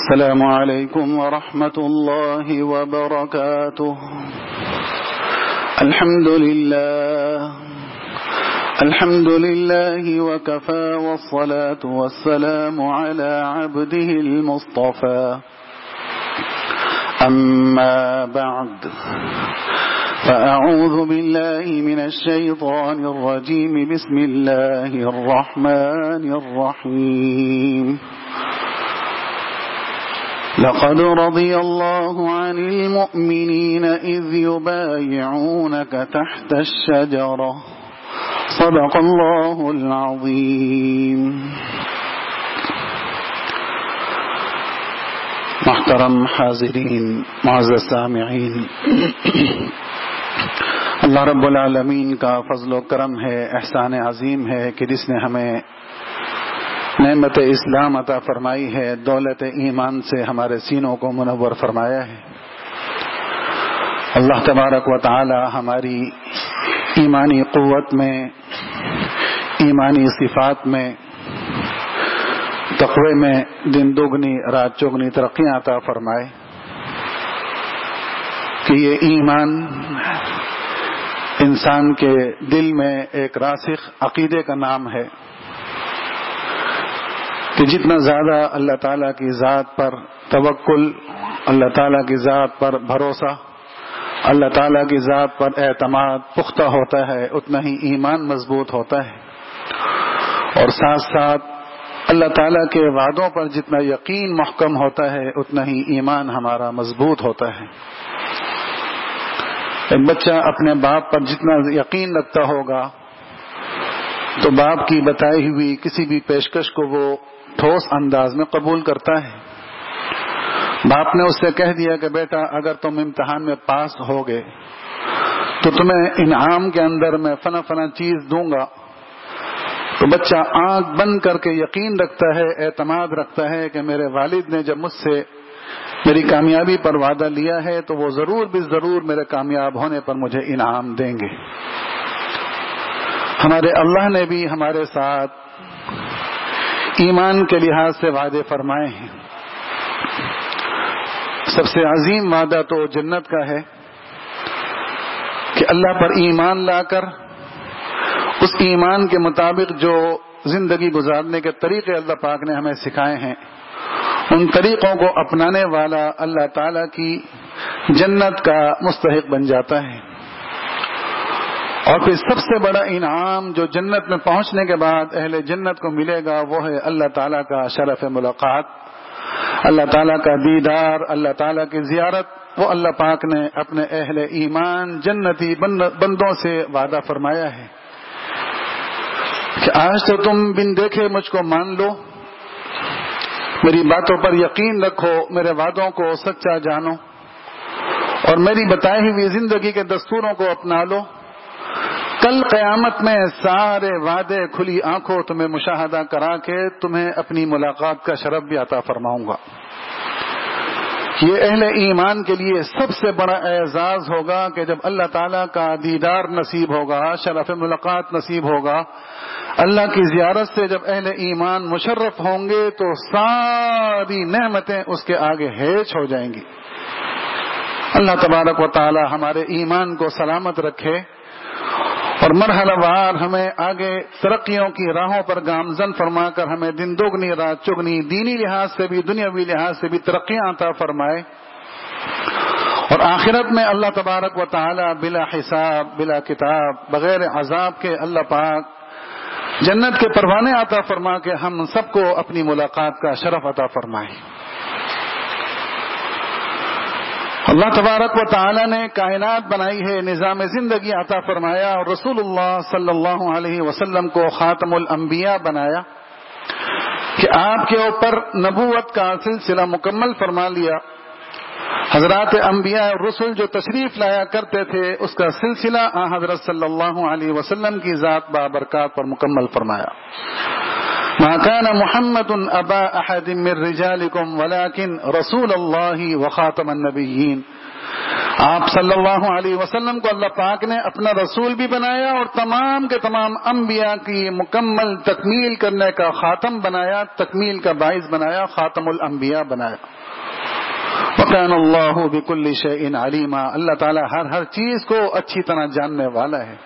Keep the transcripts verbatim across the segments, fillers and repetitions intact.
السلام عليكم ورحمة الله وبركاته. الحمد لله الحمد لله وكفى والصلاة والسلام على عبده المصطفى. أما بعد فأعوذ بالله من الشيطان الرجيم. بسم الله الرحمن الرحيم. لقد رضي الله عن المؤمنين إذ يبايعونك تحت الشجرة. صدق الله العظيم. محترم حاضرین، معزز سامعین، اللہ رب العالمین کا فضل و کرم ہے، احسان عظیم ہے کہ جس نے ہمیں نعمت اسلام عطا فرمائی ہے، دولت ایمان سے ہمارے سینوں کو منور فرمایا ہے۔ اللہ تبارک و تعالی ہماری ایمانی قوت میں، ایمانی صفات میں، تقوی میں دن دگنی رات چگنی ترقیاں عطا فرمائے کہ یہ ایمان انسان کے دل میں ایک راسخ عقیدے کا نام ہے کہ جتنا زیادہ اللہ تعالیٰ کی ذات پر توکل، اللہ تعالیٰ کی ذات پر بھروسہ، اللہ تعالیٰ کی ذات پر اعتماد پختہ ہوتا ہے، اتنا ہی ایمان مضبوط ہوتا ہے، اور ساتھ ساتھ اللہ تعالیٰ کے وعدوں پر جتنا یقین محکم ہوتا ہے اتنا ہی ایمان ہمارا مضبوط ہوتا ہے۔ ایک بچہ اپنے باپ پر جتنا یقین رکھتا ہوگا تو باپ کی بتائی ہوئی کسی بھی پیشکش کو وہ ٹھوس انداز میں قبول کرتا ہے۔ باپ نے اس سے کہہ دیا کہ بیٹا اگر تم امتحان میں پاس ہوگے تو تمہیں انعام کے اندر میں فنا فنا چیز دوں گا، تو بچہ آنکھ بند کر کے یقین رکھتا ہے، اعتماد رکھتا ہے کہ میرے والد نے جب مجھ سے میری کامیابی پر وعدہ لیا ہے تو وہ ضرور بھی ضرور میرے کامیاب ہونے پر مجھے انعام دیں گے۔ ہمارے اللہ نے بھی ہمارے ساتھ ایمان کے لحاظ سے وعدے فرمائے ہیں۔ سب سے عظیم وعدہ تو جنت کا ہے کہ اللہ پر ایمان لا کر اس ایمان کے مطابق جو زندگی گزارنے کے طریقے اللہ پاک نے ہمیں سکھائے ہیں ان طریقوں کو اپنانے والا اللہ تعالی کی جنت کا مستحق بن جاتا ہے۔ اور پھر سب سے بڑا انعام جو جنت میں پہنچنے کے بعد اہل جنت کو ملے گا وہ ہے اللہ تعالیٰ کا شرف ملاقات، اللہ تعالیٰ کا دیدار، اللہ تعالیٰ کی زیارت۔ وہ اللہ پاک نے اپنے اہل ایمان جنتی بندوں سے وعدہ فرمایا ہے کہ آج تو تم بن دیکھے مجھ کو مان لو، میری باتوں پر یقین رکھو، میرے وعدوں کو سچا جانو اور میری بتائی ہوئی زندگی کے دستوروں کو اپنا لو۔ کل قیامت میں سارے وعدے کھلی آنکھوں تمہیں مشاہدہ کرا کے تمہیں اپنی ملاقات کا شرف بھی عطا فرماؤں گا۔ یہ اہل ایمان کے لیے سب سے بڑا اعزاز ہوگا کہ جب اللہ تعالیٰ کا دیدار نصیب ہوگا، شرف ملاقات نصیب ہوگا، اللہ کی زیارت سے جب اہل ایمان مشرف ہوں گے تو ساری نعمتیں اس کے آگے ہیچ ہو جائیں گی۔ اللہ تبارک و تعالی ہمارے ایمان کو سلامت رکھے اور مرحلہ وار ہمیں آگے ترقیوں کی راہوں پر گامزن فرما کر ہمیں دن دگنی رات چگنی دینی لحاظ سے بھی دنیاوی لحاظ سے بھی ترقیاں عطا فرمائے، اور آخرت میں اللہ تبارک و تعالی بلا حساب بلا کتاب بغیر عذاب کے اللہ پاک جنت کے پروانے عطا فرما کے ہم سب کو اپنی ملاقات کا شرف عطا فرمائے۔ اللہ تبارک و تعالی نے کائنات بنائی ہے، نظام زندگی عطا فرمایا اور رسول اللہ صلی اللہ علیہ وسلم کو خاتم الانبیاء بنایا کہ آپ کے اوپر نبوت کا سلسلہ مکمل فرما لیا۔ حضرات انبیاء اور رسول جو تشریف لایا کرتے تھے اس کا سلسلہ آن حضرت صلی اللہ علیہ وسلم کی ذات بابرکات پر مکمل فرمایا۔ ما كان محمد ابا احد من رجالكم ولكن رسول الله وخاتم النبيين آپ صلی اللہ علیہ وسلم کو اللہ پاک نے اپنا رسول بھی بنایا اور تمام کے تمام انبیاء کی مکمل تکمیل کرنے کا خاتم بنایا، تکمیل کا باعث بنایا، خاتم الانبیاء بنایا۔ وَكَانَ اللَّهُ بِكُلِّ شَيْءٍ عَلِيمًا، اللہ تعالیٰ ہر ہر چیز کو اچھی طرح جاننے والا ہے۔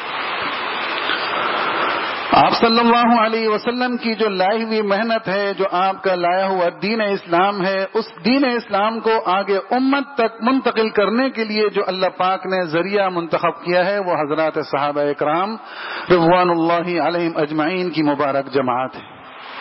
آپ صلی اللہ علیہ وسلم کی جو لائی ہوئی محنت ہے، جو آپ کا لایا ہوا دین اسلام ہے، اس دین اسلام کو آگے امت تک منتقل کرنے کے لیے جو اللہ پاک نے ذریعہ منتخب کیا ہے وہ حضرات صحابہ اکرام رضوان اللہ علیہم اجمعین کی مبارک جماعت ہے۔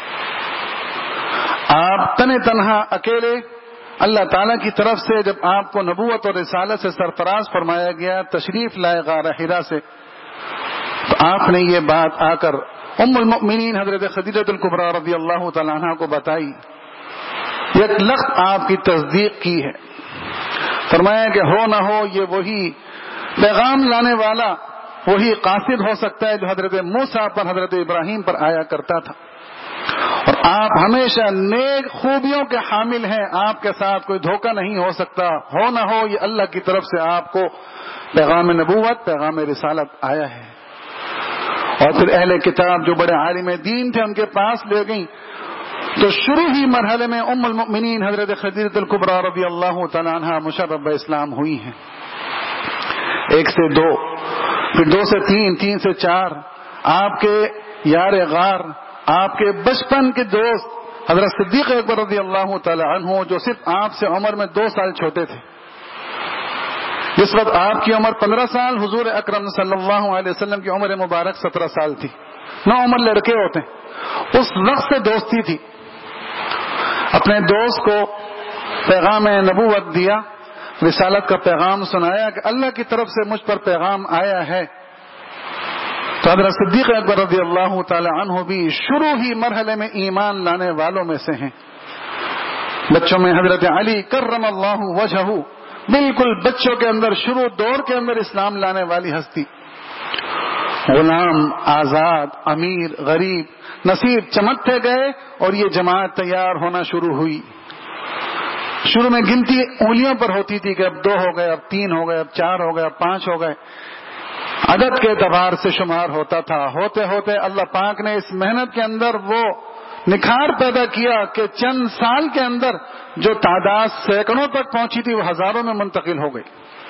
آپ تن تنہا اکیلے اللہ تعالیٰ کی طرف سے جب آپ کو نبوت اور رسالت سے سرفراز فرمایا گیا، تشریف لائے غار حرا سے، تو آپ نے یہ بات آ کر ام المؤمنین حضرت خدیجہ الکبریٰ رضی اللہ تعالیٰ عنہ کو بتائی۔ یک لخت آپ کی تصدیق کی ہے، فرمایا کہ ہو نہ ہو یہ وہی پیغام لانے والا، وہی قاصد ہو سکتا ہے جو حضرت موسیٰ پر، حضرت ابراہیم پر آیا کرتا تھا، اور آپ ہمیشہ نیک خوبیوں کے حامل ہیں، آپ کے ساتھ کوئی دھوکہ نہیں ہو سکتا، ہو نہ ہو یہ اللہ کی طرف سے آپ کو پیغام نبوت، پیغام رسالت آیا ہے۔ اور پھر اہل کتاب جو بڑے عالم دین تھے ان کے پاس لے گئیں، تو شروع ہی مرحلے میں ام المؤمنین حضرت خدیجہ الکبریٰ رضی اللہ تعالیٰ عنہ مشرف اسلام ہوئی ہیں۔ ایک سے دو، پھر دو سے تین، تین سے چار، آپ کے یار غار، آپ کے بچپن کے دوست حضرت صدیق اکبر رضی اللہ تعالیٰ عنہ، جو صرف آپ سے عمر میں دو سال چھوٹے تھے۔ جس وقت آپ کی عمر پندرہ سال، حضور اکرم صلی اللہ علیہ وسلم کی عمر مبارک سترہ سال تھی، نو عمر لڑکے ہوتے ہیں، اس وقت سے دوستی تھی۔ اپنے دوست کو پیغام نبوت دیا، رسالت کا پیغام سنایا کہ اللہ کی طرف سے مجھ پر پیغام آیا ہے، تو حضرت صدیق اکبر رضی اللہ تعالی عنہ بھی شروع ہی مرحلے میں ایمان لانے والوں میں سے ہیں۔ بچوں میں حضرت علی کرم اللہ وجہہ، بالکل بچوں کے اندر شروع دور کے اندر اسلام لانے والی ہستی، غلام، آزاد، امیر، غریب، نصیب چمکتے گئے اور یہ جماعت تیار ہونا شروع ہوئی۔ شروع میں گنتی انگلیوں پر ہوتی تھی کہ اب دو ہو گئے، اب تین ہو گئے، اب چار ہو گئے، اب پانچ ہو گئے، عدد کے اعتبار سے شمار ہوتا تھا۔ ہوتے ہوتے اللہ پاک نے اس محنت کے اندر وہ نکھار پیدا کیا کہ چند سال کے اندر جو تعداد سینکڑوں تک پہنچی تھی وہ ہزاروں میں منتقل ہو گئی۔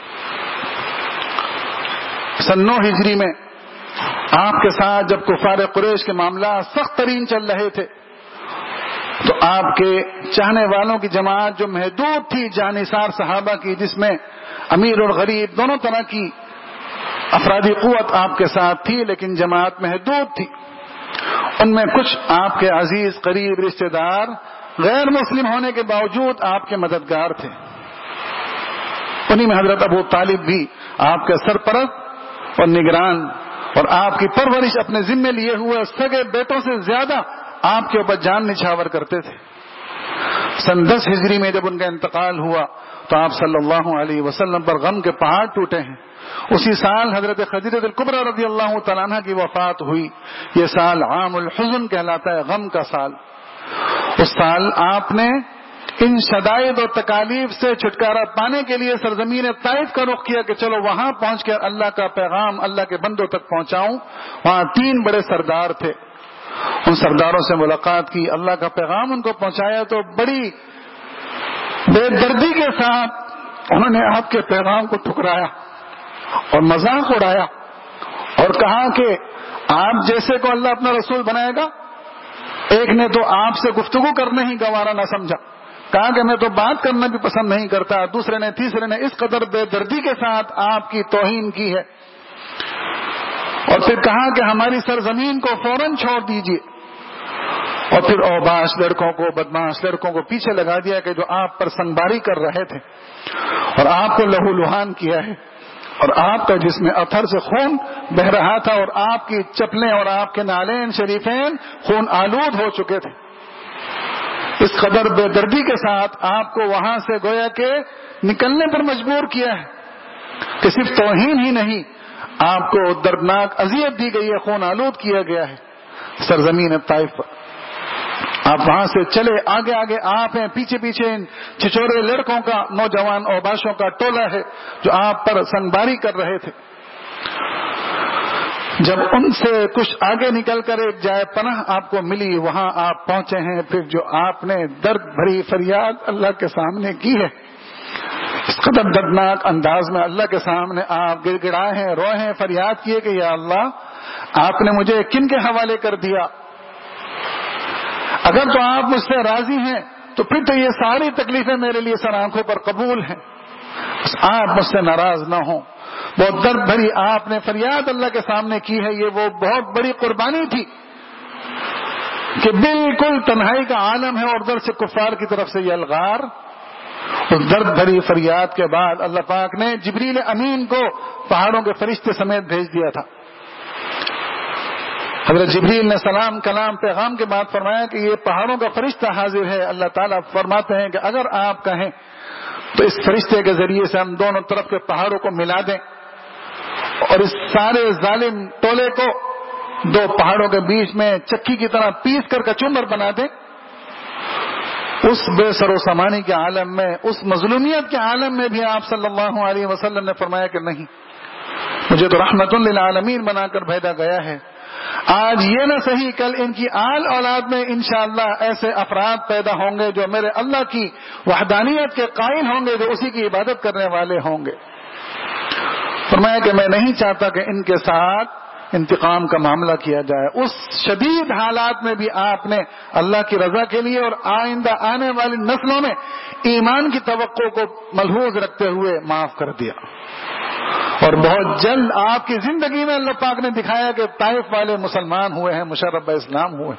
سن نو ہجری میں آپ کے ساتھ جب کفار قریش کے معاملات سخت ترین چل رہے تھے، تو آپ کے چاہنے والوں کی جماعت جو محدود تھی جانثار صحابہ کی، جس میں امیر اور غریب دونوں طرح کی افرادی قوت آپ کے ساتھ تھی، لیکن جماعت محدود تھی۔ ان میں کچھ آپ کے عزیز قریب رشتہ دار غیر مسلم ہونے کے باوجود آپ کے مددگار تھے۔ انہی میں حضرت ابو طالب بھی آپ کے سرپرست اور نگران اور آپ کی پرورش اپنے ذمے لیے ہوئے سگے بیٹوں سے زیادہ آپ کے اوپر جان نچھاور کرتے تھے۔ سن دس ہجری میں جب ان کا انتقال ہوا تو آپ صلی اللہ علیہ وسلم پر غم کے پہاڑ ٹوٹے ہیں۔ اسی سال حضرت خدیجہ الکبریٰ رضی اللہ تعالیٰ عنہ کی وفات ہوئی۔ یہ سال عام الحزن کہلاتا ہے، غم کا سال۔ اس سال آپ نے ان شدائد اور تکالیف سے چھٹکارا پانے کے لیے سرزمین طائف کا رخ کیا کہ چلو وہاں پہنچ کر اللہ کا پیغام اللہ کے بندوں تک پہنچاؤں۔ وہاں تین بڑے سردار تھے، ان سرداروں سے ملاقات کی، اللہ کا پیغام ان کو پہنچایا، تو بڑی بے دردی کے ساتھ انہوں نے آپ کے پیغام کو ٹھکرایا اور مذاق اڑایا اور کہا کہ آپ جیسے کو اللہ اپنا رسول بنائے گا۔ ایک نے تو آپ سے گفتگو کرنا ہی گوارا نہ سمجھا، کہا کہ میں تو بات کرنا بھی پسند نہیں کرتا۔ دوسرے نے، تیسرے نے اس قدر بے دردی کے ساتھ آپ کی توہین کی ہے، اور پھر کہا کہ ہماری سرزمین کو فوراً چھوڑ دیجیے، اور پھر اوباش لڑکوں کو، بدماش لڑکوں کو پیچھے لگا دیا کہ جو آپ پر سنگباری کر رہے تھے اور آپ کو لہو لہان کیا ہے، اور آپ کا جس میں اتھر سے خون بہ رہا تھا، اور آپ کی چپلیں اور آپ کے نالین شریفین خون آلود ہو چکے تھے۔ اس قدر بے دردی کے ساتھ آپ کو وہاں سے گویا کہ نکلنے پر مجبور کیا ہے کہ صرف توہین ہی نہیں، آپ کو دردناک اذیت دی گئی ہے، خون آلود کیا گیا ہے سرزمین طائف پر۔ آپ وہاں سے چلے، آگے آگے آپ ہیں، پیچھے پیچھے ان چھچورے لڑکوں کا، نوجوان اوباشوں کا ٹولہ ہے جو آپ پر سنگباری کر رہے تھے۔ جب ان سے کچھ آگے نکل کر ایک جائے پناہ آپ کو ملی، وہاں آپ پہنچے ہیں، پھر جو آپ نے درد بھری فریاد اللہ کے سامنے کی ہے، اس قدر دردناک انداز میں اللہ کے سامنے آپ گڑ گڑائے ہیں، روئے ہیں، فریاد کیے کہ یا اللہ آپ نے مجھے کن کے حوالے کر دیا؟ اگر تو آپ مجھ سے راضی ہیں تو پھر تو یہ ساری تکلیفیں میرے لیے سر آنکھوں پر قبول ہیں، بس آپ مجھ سے ناراض نہ ہوں۔ بہت درد بھری آپ نے فریاد اللہ کے سامنے کی ہے۔ یہ وہ بہت بڑی قربانی تھی کہ بالکل تنہائی کا عالم ہے اور ادھر سے کفار کی طرف سے یہ الغار۔ اس درد بھری فریاد کے بعد اللہ پاک نے جبریل امین کو پہاڑوں کے فرشتے سمیت بھیج دیا تھا۔ حضرت جبریل نے سلام کلام پیغام کے بعد فرمایا کہ یہ پہاڑوں کا فرشتہ حاضر ہے۔ اللہ تعالیٰ فرماتے ہیں کہ اگر آپ کہیں تو اس فرشتے کے ذریعے سے ہم دونوں طرف کے پہاڑوں کو ملا دیں اور اس سارے ظالم ٹولے کو دو پہاڑوں کے بیچ میں چکی کی طرح پیس کر کچمبر بنا دیں۔ اس بے سر و سامانی کے عالم میں، اس مظلومیت کے عالم میں بھی آپ صلی اللہ علیہ وسلم نے فرمایا کہ نہیں، مجھے تو رحمت للعالمین بنا کر بھیجا گیا ہے۔ آج یہ نہ صحیح کل ان کی آل اولاد میں انشاءاللہ ایسے افراد پیدا ہوں گے جو میرے اللہ کی وحدانیت کے قائل ہوں گے، جو اسی کی عبادت کرنے والے ہوں گے۔ فرمایا کہ میں نہیں چاہتا کہ ان کے ساتھ انتقام کا معاملہ کیا جائے۔ اس شدید حالات میں بھی آپ نے اللہ کی رضا کے لیے اور آئندہ آنے والی نسلوں میں ایمان کی توقع کو ملحوظ رکھتے ہوئے معاف کر دیا، اور بہت جلد آپ کی زندگی میں اللہ پاک نے دکھایا کہ طائف والے مسلمان ہوئے ہیں، مشرف اسلام ہوئے۔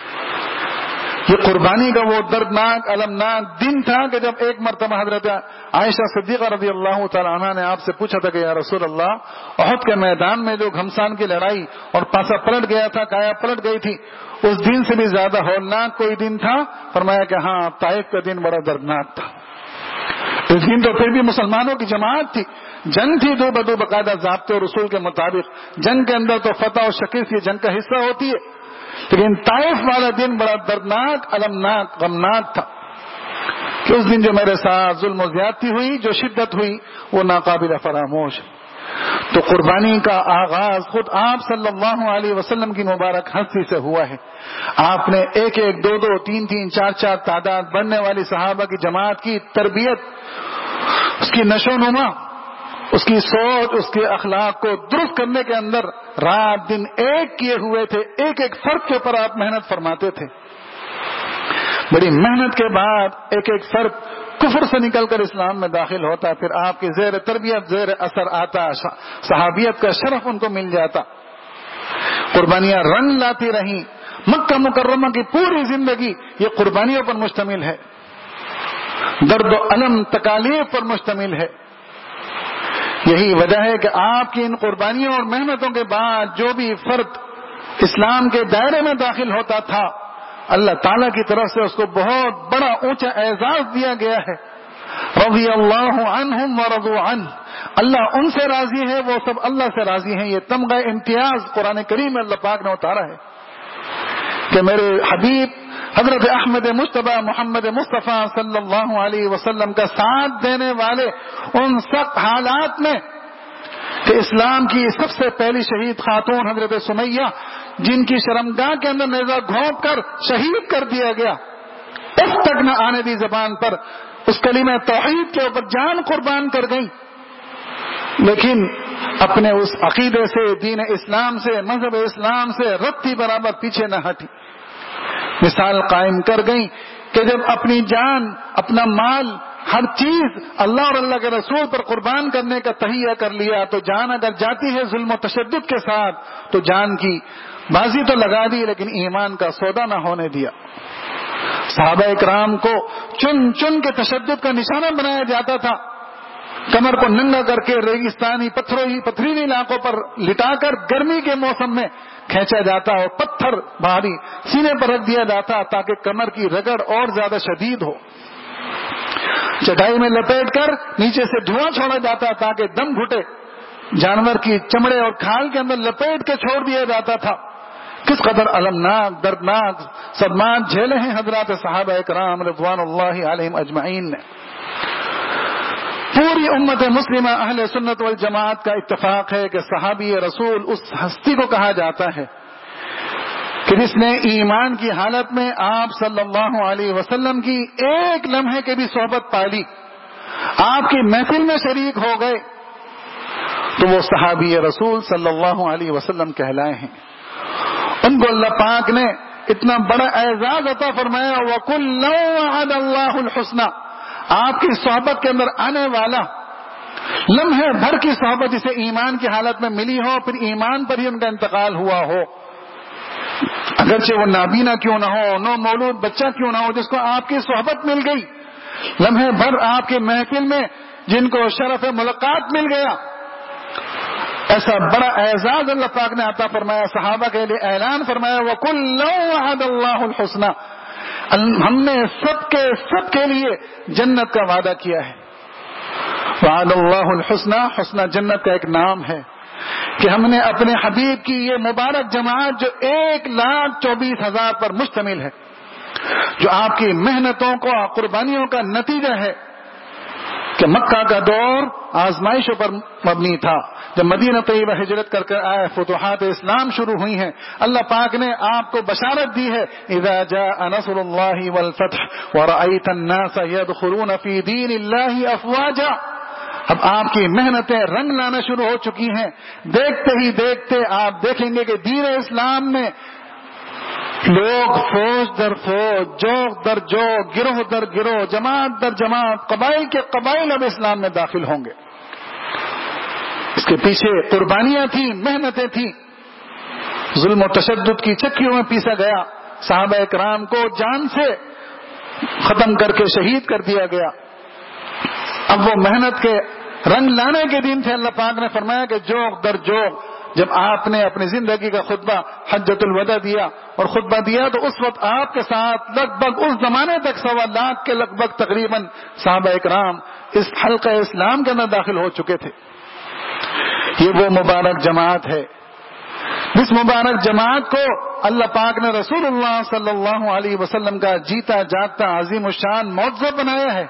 یہ قربانی کا وہ دردناک المناک دن تھا کہ جب ایک مرتبہ حضرت عائشہ صدیقہ رضی اللہ تعالی عنہا نے آپ سے پوچھا تھا کہ یا رسول اللہ، احد کے میدان میں جو گھمسان کی لڑائی اور پاسا پلٹ گیا تھا، کایا پلٹ گئی تھی، اس دن سے بھی زیادہ ہولناک کوئی دن تھا؟ فرمایا کہ ہاں، طائف کا دن بڑا دردناک تھا۔ اس دن تو پھر بھی مسلمانوں کی جماعت تھی، جنگ تھی دو بدو باقاعدہ ضابطے اور اصول کے مطابق، جنگ کے اندر تو فتح اور شکست یہ جنگ کا حصہ ہوتی ہے، لیکن طائف والا دن بڑا دردناک، المناک، غمناک تھا کہ اس دن جو میرے ساتھ ظلم و زیادتی ہوئی، جو شدت ہوئی، وہ ناقابل فراموش۔ تو قربانی کا آغاز خود آپ صلی اللہ علیہ وسلم کی مبارک ہستی سے ہوا ہے۔ آپ نے ایک ایک دو دو تین تین چار چار تعداد بڑھنے والی صحابہ کی جماعت کی تربیت، اس کی نشو نما، اس کی سوچ، اس کے اخلاق کو درست کرنے کے اندر رات دن ایک کیے ہوئے تھے۔ ایک ایک فرد کے اوپر آپ محنت فرماتے تھے۔ بڑی محنت کے بعد ایک ایک فرد کفر سے نکل کر اسلام میں داخل ہوتا، پھر آپ کی زیر تربیت زیر اثر آتا، صحابیت کا شرف ان کو مل جاتا، قربانیاں رنگ لاتی رہیں۔ مکہ مکرمہ کی پوری زندگی یہ قربانیوں پر مشتمل ہے، درد و الم تکالیف پر مشتمل ہے۔ یہی وجہ ہے کہ آپ کی ان قربانیوں اور محنتوں کے بعد جو بھی فرد اسلام کے دائرے میں داخل ہوتا تھا، اللہ تعالیٰ کی طرف سے اس کو بہت بڑا اونچا اعزاز دیا گیا ہے۔ رضی اللہ عنہم ورضوا عنہ، اللہ ان سے راضی ہے، وہ سب اللہ سے راضی ہیں۔ یہ تمغہ امتیاز قرآن کریم میں اللہ پاک نے اتارا ہے کہ میرے حبیب حضرت احمد مجتبی محمد مصطفیٰ صلی اللہ علیہ وسلم کا ساتھ دینے والے ان سخت حالات میں کہ اسلام کی سب سے پہلی شہید خاتون حضرت سمیہ، جن کی شرمگاہ کے اندر نیزہ گھونپ کر شہید کر دیا گیا، اس تک نہ آنے دی زبان پر اس کلمہ توحید کے اوپر جان قربان کر گئی، لیکن اپنے اس عقیدے سے، دین اسلام سے، مذہب اسلام سے رتی برابر پیچھے نہ ہٹی۔ مثال قائم کر گئی کہ جب اپنی جان، اپنا مال، ہر چیز اللہ اور اللہ کے رسول پر قربان کرنے کا تہیہ کر لیا، تو جان اگر جاتی ہے ظلم و تشدد کے ساتھ تو جان کی بازی تو لگا دی، لیکن ایمان کا سودا نہ ہونے دیا۔ صحابہ اکرام کو چن چن کے تشدد کا نشانہ بنایا جاتا تھا، کمر کو ننگا کر کے ریگستانی پتھروی پتھریلی علاقوں پر لٹا کر گرمی کے موسم میں کھینچا جاتا اور پتھر بھاری سینے پر رکھ دیا جاتا تاکہ کمر کی رگڑ اور زیادہ شدید ہو۔ چٹائی میں لپیٹ کر نیچے سے دھواں چھوڑا جاتا تاکہ دم گھٹے، جانور کی چمڑے اور کھال کے اندر لپیٹ کے چھوڑ دیا جاتا تھا کس قدر المناک دردناک صدمات جھیلے ہیں حضرات صحابہ کرام رضوان اللہ علیہم اجمعین نے. پوری امت مسلمہ اہل سنت والجماعت کا اتفاق ہے کہ صحابی رسول اس ہستی کو کہا جاتا ہے کہ جس نے ایمان کی حالت میں آپ صلی اللہ علیہ وسلم کی ایک لمحے کے بھی صحبت پالی, آپ کی محفل میں شریک ہو گئے, تو وہ صحابی رسول صلی اللہ علیہ وسلم کہلائے ہیں. ان کو اللہ پاک نے اتنا بڑا اعزاز عطا فرمایا, وَكُلًّا وَعَدَ اللَّهُ الْحُسْنَى, آپ کی صحبت کے اندر آنے والا لمحے بھر کی صحبت جسے ایمان کی حالت میں ملی ہو, پھر ایمان پر ہی ان کا انتقال ہوا ہو, اگرچہ وہ نابینا کیوں نہ ہو, نو مولود بچہ کیوں نہ ہو, جس کو آپ کی صحبت مل گئی, لمحے بھر آپ کے محفل میں جن کو شرف ملاقات مل گیا, ایسا بڑا اعزاز اللہ پاک نے عطا فرمایا, صحابہ کے لیے اعلان فرمایا وَكُلًّا وَعَدَ اللَّهُ الْحُسْنَى, ہم نے سب کے سب کے لیے جنت کا وعدہ کیا ہے. وعد اللہ الحسنى, حسنى جنت کا ایک نام ہے کہ ہم نے اپنے حبیب کی یہ مبارک جماعت جو ایک لاکھ چوبیس ہزار پر مشتمل ہے, جو آپ کی محنتوں کو قربانیوں کا نتیجہ ہے, کہ مکہ کا دور آزمائشوں پر مبنی تھا, جب مدینہ طیبہ ہجرت کر کر آئے فتوحات اسلام شروع ہوئی ہیں, اللہ پاک نے آپ کو بشارت دی ہے اذا جاء نصر اللہ والفتح ورأیت الناس يدخلون فی دین اللہ افواجا. اب آپ کی محنتیں رنگ لانا شروع ہو چکی ہیں, دیکھتے ہی دیکھتے آپ دیکھیں گے کہ دین اسلام میں لوگ فوج در فوج, جوگ در جوگ, گروہ در گروہ, جماعت در جماعت, قبائل کے قبائل اب اسلام میں داخل ہوں گے. اس کے پیچھے قربانیاں تھیں, محنتیں تھیں, ظلم و تشدد کی چکیوں میں پیسا گیا, صحابہ کرام کو جان سے ختم کر کے شہید کر دیا گیا. اب وہ محنت کے رنگ لانے کے دن تھے. اللہ پاک نے فرمایا کہ جوگ در جوگ, جب آپ نے اپنی زندگی کا خطبہ حجۃ الوداع دیا اور خطبہ دیا, تو اس وقت آپ کے ساتھ لگ بھگ اس زمانے تک سوا لاکھ کے لگ بھگ تقریباً صحابہ اکرام اس حلقہ اسلام کے اندر داخل ہو چکے تھے. یہ وہ مبارک جماعت ہے جس مبارک جماعت کو اللہ پاک نے رسول اللہ صلی اللہ علیہ وسلم کا جیتا جاگتا عظیم الشان معجزہ بنایا ہے,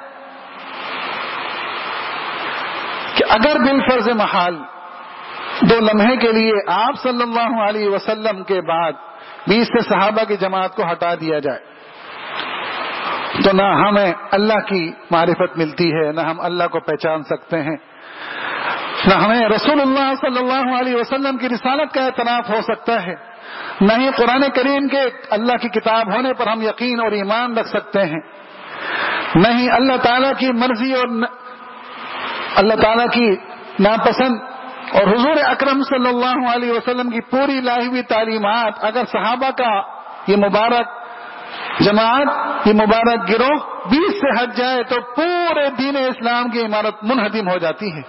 کہ اگر بالفرض محال دو لمحے کے لیے آپ صلی اللہ علیہ وسلم کے بعد بیس سے صحابہ کی جماعت کو ہٹا دیا جائے, تو نہ ہمیں اللہ کی معرفت ملتی ہے, نہ ہم اللہ کو پہچان سکتے ہیں, نہ ہمیں رسول اللہ صلی اللہ علیہ وسلم کی رسالت کا اعتراف ہو سکتا ہے, نہ ہی قرآن کریم کے اللہ کی کتاب ہونے پر ہم یقین اور ایمان رکھ سکتے ہیں, نہ ہی اللہ تعالیٰ کی مرضی اور اللہ تعالیٰ کی ناپسند اور حضور اکرم صلی اللہ علیہ وسلم کی پوری لائی ہوئی تعلیمات اگر صحابہ کا یہ مبارک جماعت, یہ مبارک گروہ بیس سے ہٹ جائے تو پورے دین اسلام کی عمارت منہدم ہو جاتی ہے.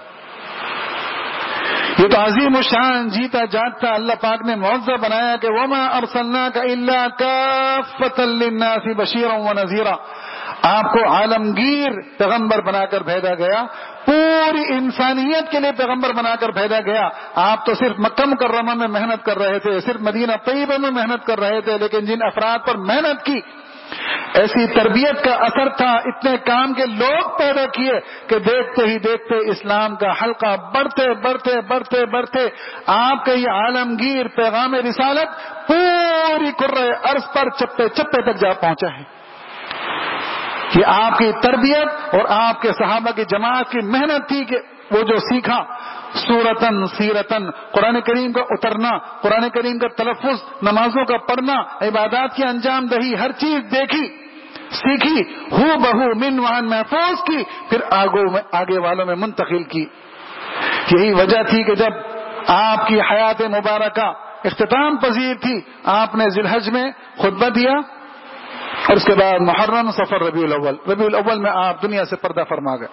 یہ تو عظیم الشان جیتا جاگتا اللہ پاک نے معجزہ بنایا کہ وما ارسلناک الا کافۃ للناس بشیرا ونذیرا, آپ کو عالمگیر پیغمبر بنا کر بھیجا گیا, پوری انسانیت کے لیے پیغمبر بنا کر بھیجا گیا. آپ تو صرف مکہ مکرمہ میں محنت کر رہے تھے, صرف مدینہ طیبہ میں محنت کر رہے تھے, لیکن جن افراد پر محنت کی ایسی تربیت کا اثر تھا, اتنے کام کے لوگ پیدا کیے کہ دیکھتے ہی دیکھتے اسلام کا حلقہ بڑھتے بڑھتے بڑھتے بڑھتے آپ کے یہ عالمگیر پیغام رسالت پوری کرۂ ارض پر چپے چپے تک جا پہنچا ہے. یہ آپ کی تربیت اور آپ کے صحابہ کی جماعت کی محنت تھی کہ وہ جو سیکھا, سورتن سیرتن, قرآن کریم کا اترنا, قرآن کریم کا تلفظ, نمازوں کا پڑھنا, عبادات کی انجام دہی, ہر چیز دیکھی سیکھی, ہو بہو من وہن محفوظ کی, پھر آگے آگے والوں میں منتقل کی. یہی وجہ تھی کہ جب آپ کی حیات مبارکہ اختتام پذیر تھی, آپ نے ذی الحج میں خطبہ دیا اور اس کے بعد محرم, صفر, ربیع الاول. ربیع الاول میں آپ دنیا سے پردہ فرما گئے.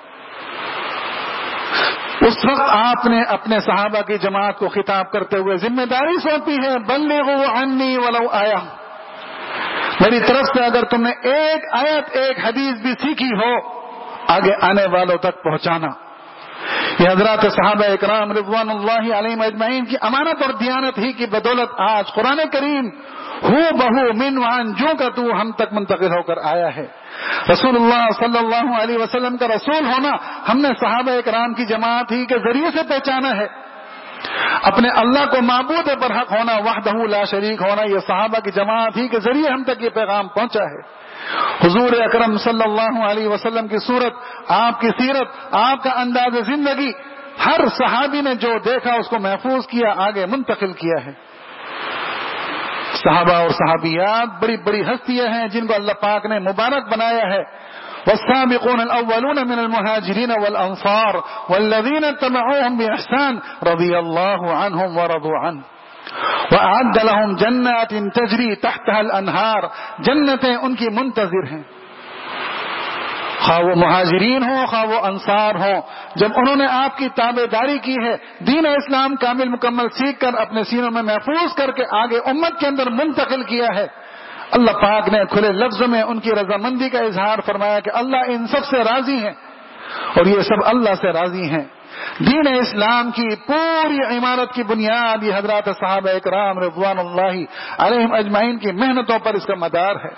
اس وقت آپ نے اپنے صحابہ کی جماعت کو خطاب کرتے ہوئے ذمہ داری سونپی ہے, بلغوا عنی ولو آیہ, میری طرف سے اگر تم نے ایک آیت ایک حدیث بھی سیکھی ہو آگے آنے والوں تک پہنچانا. یہ حضرات صحابہ اکرام رضوان اللہ علیہم اجمعین کی امانت اور دیانت ہی کی بدولت آج قرآن کریم ہو بہو من وان جو کا تو ہم تک منتقل ہو کر آیا ہے. رسول اللہ صلی اللہ علیہ وسلم کا رسول ہونا ہم نے صحابہ اکرام کی جماعت ہی کے ذریعے سے پہچانا ہے. اپنے اللہ کو معبود برحق ہونا وحدہ لا شریک ہونا یہ صحابہ کی جماعت ہی کے ذریعے ہم تک یہ پیغام پہنچا ہے. حضور اکرم صلی اللہ علیہ وسلم کی صورت، آپ کی سیرت، آپ کا انداز زندگی ہر صحابی نے جو دیکھا اس کو محفوظ کیا، آگے منتقل کیا ہے. صحابہ اور صحابیات بڑی بڑی ہستیاں ہیں جن کو اللہ پاک نے مبارک بنایا ہے. والسابقون الاولون من المهاجرين والانصار والذين اتبعوهم باحسان رضي الله عنهم ورضوا عنه وأعد لهم جنات تجری تحتها الانہار، جنتیں ان کی منتظر ہیں. خواہ وہ مہاجرین ہوں خواہ وہ انصار ہوں، جب انہوں نے آپ کی تابع داری کی ہے، دین اسلام کامل مکمل سیکھ کر اپنے سینوں میں محفوظ کر کے آگے امت کے اندر منتقل کیا ہے، اللہ پاک نے کھلے لفظوں میں ان کی رضامندی کا اظہار فرمایا کہ اللہ ان سب سے راضی ہیں اور یہ سب اللہ سے راضی ہیں. دین اسلام کی پوری عمارت کی بنیاد یہ حضرات صحابہ اکرام رضوان اللہ علیہم اجمعین کی محنتوں پر اس کا مدار ہے.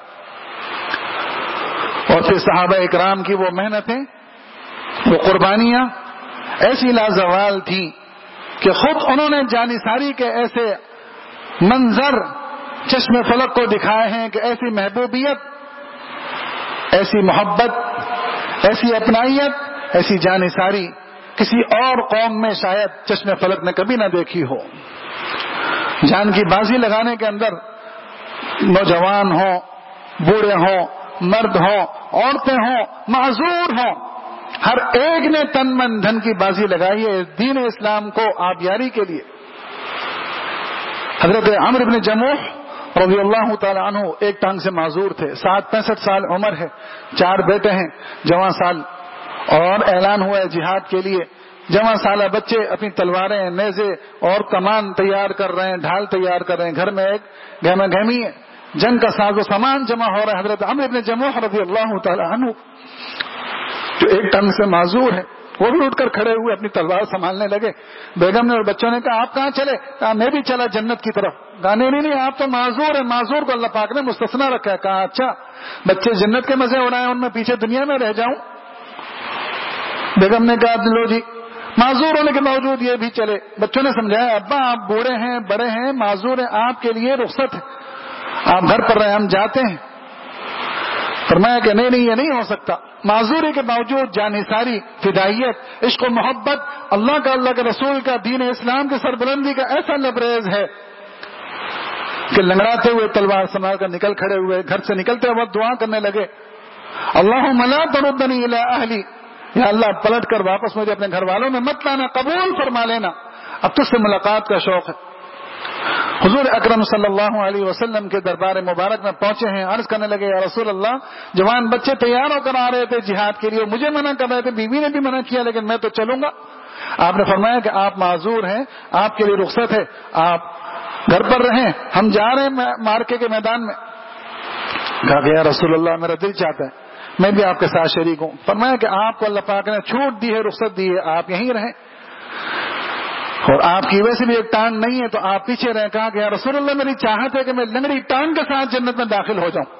اور پھر صحابہ اکرام کی وہ محنتیں، وہ قربانیاں ایسی لازوال تھی کہ خود انہوں نے جانثاری کے ایسے منظر چشم فلک کو دکھائے ہیں کہ ایسی محبوبیت، ایسی محبت، ایسی اپنائیت، ایسی جانثاری کسی اور قوم میں شاید چشم فلک نے کبھی نہ دیکھی ہو. جان کی بازی لگانے کے اندر نوجوان ہوں، بوڑھے ہوں، مرد ہوں، عورتیں ہوں، معذور ہوں، ہر ایک نے تن من دھن کی بازی لگائی ہے دین اسلام کو آبیاری کے لیے. حضرت عمرو بن جموح رضی اللہ تعالی عنہ ایک ٹانگ سے معذور تھے، ساٹھ پینسٹھ سال عمر ہے، چار بیٹے ہیں جوان سال، اور اعلان ہوا ہے جہاد کے لیے. جوان سالہ بچے اپنی تلواریں، نیزے اور کمان تیار کر رہے ہیں، ڈھال تیار کر رہے ہیں، گھر میں ایک گہما گہمی ہے، جنگ کا ساز و سامان جمع ہو رہا ہے. حضرت عمرو بن جموح رضی اللہ تعالی عنہ جو ایک ٹانگ سے معذور ہے وہ بھی اٹھ کر کھڑے ہوئے اپنی تلوار سنبھالنے لگے. بیگم نے اور بچوں نے کہا آپ کہاں چلے؟ کہا میں بھی چلا جنت کی طرف. کہا نہیں نہیں نہیں آپ تو معذور ہیں، معذور کو اللہ پاک نے مستثنا رکھا ہے. کہا اچھا بچے جنت کے مزے اڑائیں ان میں پیچھے دنیا میں رہ جاؤں؟ بیگم نے کہا لو جی معذور ہونے کے باوجود یہ بھی چلے. بچوں نے سمجھایا ابا آپ بوڑھے ہیں، بڑے ہیں، معذور ہیں، آپ کے لیے رخصت ہے، آپ گھر پر رہے، ہم جاتے ہیں. فرمایا کہ نہیں نہیں یہ نہیں ہو سکتا. معذوری کے باوجود جانثاری، فدائیت، عشق و محبت اللہ کا، اللہ کے رسول کا، دین اسلام کی سربلندی کا ایسا لبریز ہے کہ لنگڑاتے ہوئے تلوار سنبھال کر نکل کھڑے ہوئے. گھر سے نکلتے وقت دعا کرنے لگے اللہم لا تردنی الی اہلی، یا اللہ پلٹ کر واپس مجھے اپنے گھر والوں میں مت لانا، قبول فرما لینا، اب تجھ سے ملاقات کا شوق ہے. حضور اکرم صلی اللہ علیہ وسلم کے دربار مبارک میں پہنچے ہیں، عرض کرنے لگے یا رسول اللہ جوان بچے تیار ہو کر آ رہے تھے جہاد کے لیے، مجھے منع کر رہے تھے، بیوی نے بھی منع کیا لیکن میں تو چلوں گا. آپ نے فرمایا کہ آپ معذور ہیں، آپ کے لیے رخصت ہے، آپ گھر پر رہیں، ہم جا رہے ہیں مارکے کے میدان میں. کہا کہ یا رسول اللہ میرا دل چاہتا ہے میں بھی آپ کے ساتھ شریک ہوں. فرمایا کہ آپ کو اللہ پاک نے چھوٹ دی ہے، رخصت دی ہے، آپ یہیں رہیں، اور آپ کی ویسے بھی ایک ٹانگ نہیں ہے تو آپ پیچھے رہیں. کہا کہ یا رسول اللہ میری چاہت ہے کہ میں لنگڑی ٹانگ کے ساتھ جنت میں داخل ہو جاؤں.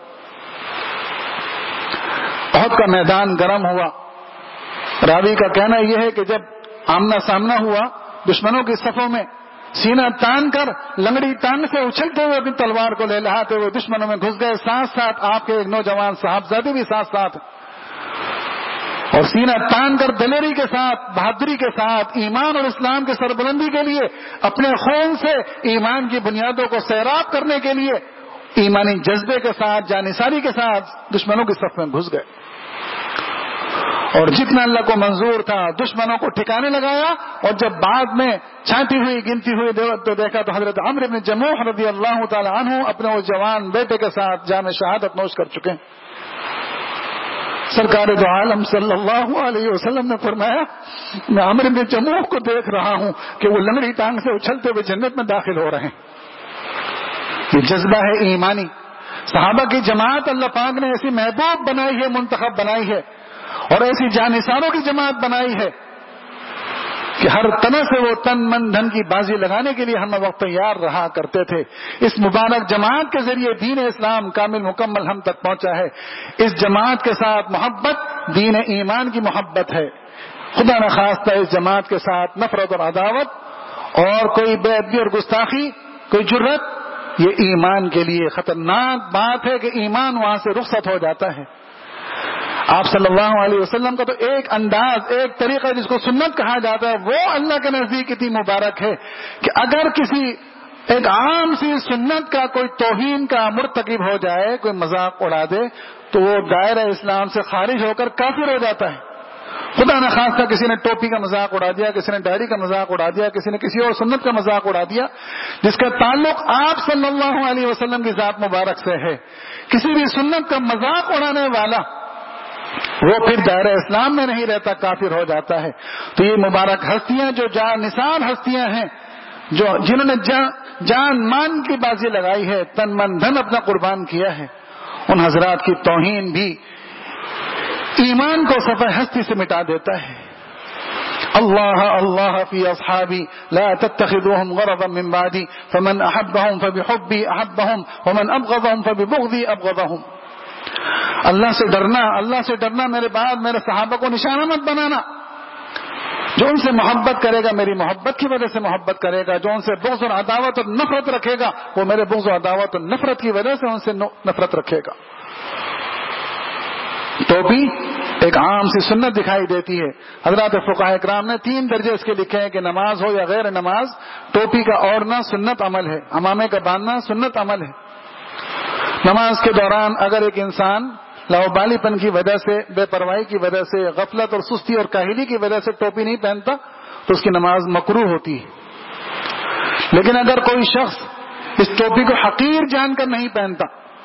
احد کا میدان گرم ہوا. راوی کا کہنا یہ ہے کہ جب آمنا سامنا ہوا دشمنوں کی صفوں میں، سینہ تان کر لنگڑی ٹانگ سے اچھلتے ہوئے اپنی تلوار کو لے لہاتے ہوئے دشمنوں میں گھس گئے. ساتھ ساتھ آپ کے ایک نوجوان صاحبزادے بھی ساتھ ساتھ، اور سینہ تان کر دلیری کے ساتھ، بہادری کے ساتھ، ایمان اور اسلام کے سربلندی کے لیے، اپنے خون سے ایمان کی بنیادوں کو سیراب کرنے کے لیے ایمانی جذبے کے ساتھ، جانثاری کے ساتھ دشمنوں کی صف میں گھس گئے. اور جتنا اللہ کو منظور تھا دشمنوں کو ٹھکانے لگایا. اور جب بعد میں چھانٹی ہوئی گنتی ہوئی تو دیکھا تو حضرت عمرو بن جموح رضی اللہ تعالی عنہ اپنے وہ جوان بیٹے کے ساتھ جام شہادت نوش کر چکے ہیں. سرکار دو عالم صلی اللہ علیہ وسلم نے فرمایا میں عمرو بن جموح کو دیکھ رہا ہوں کہ وہ لنگڑی ٹانگ سے اچھلتے ہوئے جنت میں داخل ہو رہے ہیں. یہ جذبہ ہے ایمانی. صحابہ کی جماعت اللہ پاک نے ایسی محبوب بنائی ہے، منتخب بنائی ہے، اور ایسی جانثاروں کی جماعت بنائی ہے کہ ہر طرح سے وہ تن من دھن کی بازی لگانے کے لیے ہم وقت تیار رہا کرتے تھے. اس مبارک جماعت کے ذریعے دین اسلام کامل مکمل ہم تک پہنچا ہے. اس جماعت کے ساتھ محبت دین ایمان کی محبت ہے. خدا نخواستہ اس جماعت کے ساتھ نفرت اور عداوت اور کوئی بے ادبی اور گستاخی، کوئی جرت، یہ ایمان کے لیے خطرناک بات ہے کہ ایمان وہاں سے رخصت ہو جاتا ہے. آپ صلی اللہ علیہ وسلم کا تو ایک انداز، ایک طریقہ جس کو سنت کہا جاتا ہے، وہ اللہ کے نزدیک اتنی مبارک ہے کہ اگر کسی ایک عام سی سنت کا کوئی توہین کا مرتکب ہو جائے، کوئی مذاق اڑا دے، تو وہ دائرہ اسلام سے خارج ہو کر کافر ہو جاتا ہے. خدا نخواستہ کسی نے ٹوپی کا مذاق اڑا دیا، کسی نے ڈائری کا مذاق اڑا دیا، کسی نے کسی اور سنت کا مذاق اڑا دیا جس کا تعلق آپ صلی اللہ علیہ وسلم کی ذات مبارک سے ہے. کسی بھی سنت کا مذاق اڑانے والا وہ پھر دائرہ اسلام میں نہیں رہتا، کافر ہو جاتا ہے. تو یہ مبارک ہستیاں جو جان نثار ہستیاں ہیں، جو جنہوں نے جان, جان مان کی بازی لگائی ہے، تن من دھن اپنا قربان کیا ہے، ان حضرات کی توہین بھی ایمان کو صفحہ ہستی سے مٹا دیتا ہے. اللہ اللہ فی اصحابی لا تتخذوهم غرضا من بعدی فمن احبهم فبحبی احبهم ومن ابغضهم فببغضی ابغضهم. اللہ سے ڈرنا، اللہ سے ڈرنا میرے بعد میرے صحابہ کو نشانہ مت بنانا. جو ان سے محبت کرے گا میری محبت کی وجہ سے محبت کرے گا، جو ان سے بغض اور عداوت اور نفرت رکھے گا وہ میرے بغض و عداوت اور نفرت کی وجہ سے ان سے نفرت رکھے گا. ٹوپی ایک عام سی سنت دکھائی دیتی ہے. حضرات فقہاء اکرام نے تین درجے اس کے لکھے ہیں کہ نماز ہو یا غیر نماز، ٹوپی کا اوڑھنا سنت عمل ہے، عمامے کا باندھنا سنت عمل ہے. نماز کے دوران اگر ایک انسان لاؤبالی پن کی وجہ سے، بے پرواہی کی وجہ سے، غفلت اور سستی اور کاہلی کی وجہ سے ٹوپی نہیں پہنتا تو اس کی نماز مکروہ ہوتی ہے. لیکن اگر کوئی شخص اس ٹوپی کو حقیر جان کر نہیں پہنتا،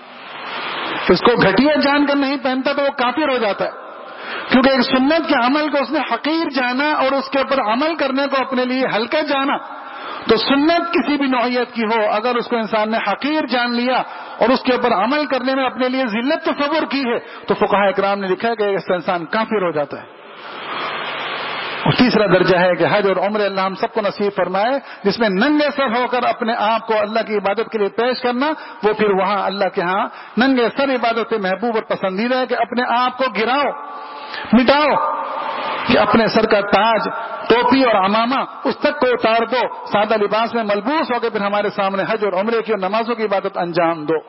اس کو گھٹیا جان کر نہیں پہنتا، تو وہ کافر ہو جاتا ہے. کیونکہ ایک سنت کے عمل کو اس نے حقیر جانا اور اس کے اوپر عمل کرنے کو اپنے لیے ہلکا جانا. تو سنت کسی بھی نوعیت کی ہو، اگر اس کو انسان نے حقیر جان لیا اور اس کے اوپر عمل کرنے میں اپنے لیے ذلت تصور کی ہے تو فقہاء اکرام نے لکھا ہے کہ اس انسان کافر ہو جاتا ہے. اور تیسرا درجہ ہے کہ حج اور عمرہ اللہ ہم سب کو نصیب فرمائے، جس میں ننگے سر ہو کر اپنے آپ کو اللہ کی عبادت کے لیے پیش کرنا، وہ پھر وہاں اللہ کے ہاں ننگے سر عبادت سے محبوب اور پسندیدہ ہے. کہ اپنے آپ کو گراؤ، مٹاؤ، کہ اپنے سر کا تاج، ٹوپی اور عمامہ اس تک کو اتار دو، سادہ لباس میں ملبوس ہو کے پھر ہمارے سامنے حج اور عمرے کی اور نمازوں کی عبادت انجام دو.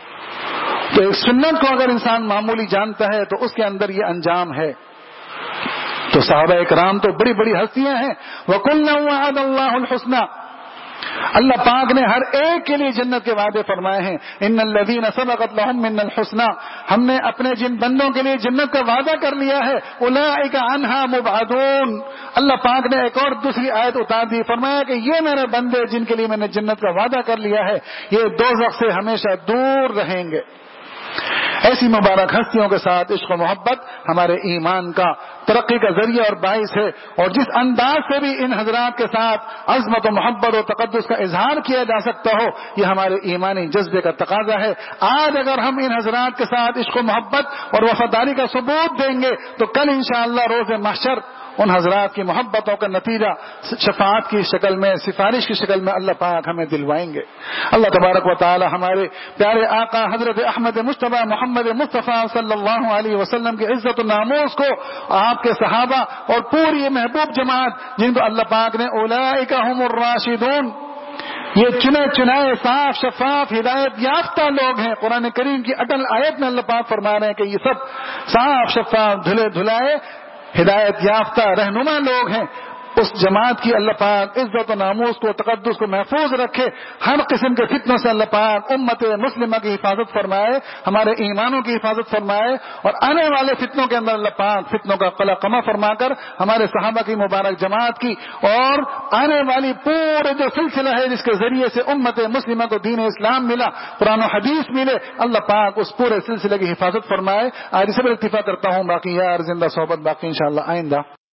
تو ایک سنت کو اگر انسان معمولی جانتا ہے تو اس کے اندر یہ انجام ہے. تو صحابہ اکرام تو بڑی بڑی ہستیاں ہیں. وَكُلًّا وَعَدَ اللَّهُ الْحُسْنَى، اللہ پاک نے ہر ایک کے لیے جنت کے وعدے فرمائے ہیں. ان الذین سبقت لهم منا الحسنى، ہم نے اپنے جن بندوں کے لیے جنت کا وعدہ کر لیا ہے، اولئک عنہا مبعدون. اللہ پاک نے ایک اور دوسری آیت اتار دی، فرمایا کہ یہ میرے بندے جن کے لیے میں نے جنت کا وعدہ کر لیا ہے یہ دوزخ سے ہمیشہ دور رہیں گے. ایسی مبارک ہستیوں کے ساتھ عشق و محبت ہمارے ایمان کا ترقی کا ذریعہ اور باعث ہے. اور جس انداز سے بھی ان حضرات کے ساتھ عظمت و محبت و تقدس کا اظہار کیا جا سکتا ہو، یہ ہمارے ایمانی جذبے کا تقاضا ہے. آج اگر ہم ان حضرات کے ساتھ عشق و محبت اور وفاداری کا ثبوت دیں گے تو کل انشاءاللہ روز محشر ان حضرات کی محبتوں کا نتیجہ شفاعت کی شکل میں، سفارش کی شکل میں اللہ پاک ہمیں دلوائیں گے. اللہ تبارک و تعالی ہمارے پیارے آقا حضرت احمد مصطفیٰ محمد مصطفیٰ صلی اللہ علیہ وسلم کی عزت و ناموس کو، آپ کے صحابہ اور پوری محبوب جماعت جن کو اللہ پاک نے اولئک هم الراشدون، یہ چنے چنائے صاف شفاف ہدایت یافتہ لوگ ہیں. قرآن کریم کی اٹل آیت میں اللہ پاک فرما رہے ہیں کہ یہ سب صاف شفاف دھلے دھلائے ہدایت یافتہ رہنما لوگ ہیں. اس جماعت کی اللہ پاک عزت و ناموس کو، تقدس کو محفوظ رکھے. ہر قسم کے فتنوں سے اللہ پاک امت مسلمہ کی حفاظت فرمائے، ہمارے ایمانوں کی حفاظت فرمائے، اور آنے والے فتنوں کے اندر اللہ پاک فتنوں کا قلع قمع فرما کر ہمارے صحابہ کی مبارک جماعت کی اور آنے والی پورے جو سلسلہ ہے جس کے ذریعے سے امت مسلمہ کو دین اسلام ملا، قرآن و حدیث ملے، اللہ پاک اس پورے سلسلے کی حفاظت فرمائے. آج سے بھی اتفاق کرتا ہوں، باقی یار زندہ صحبت باقی انشاءاللہ آئندہ.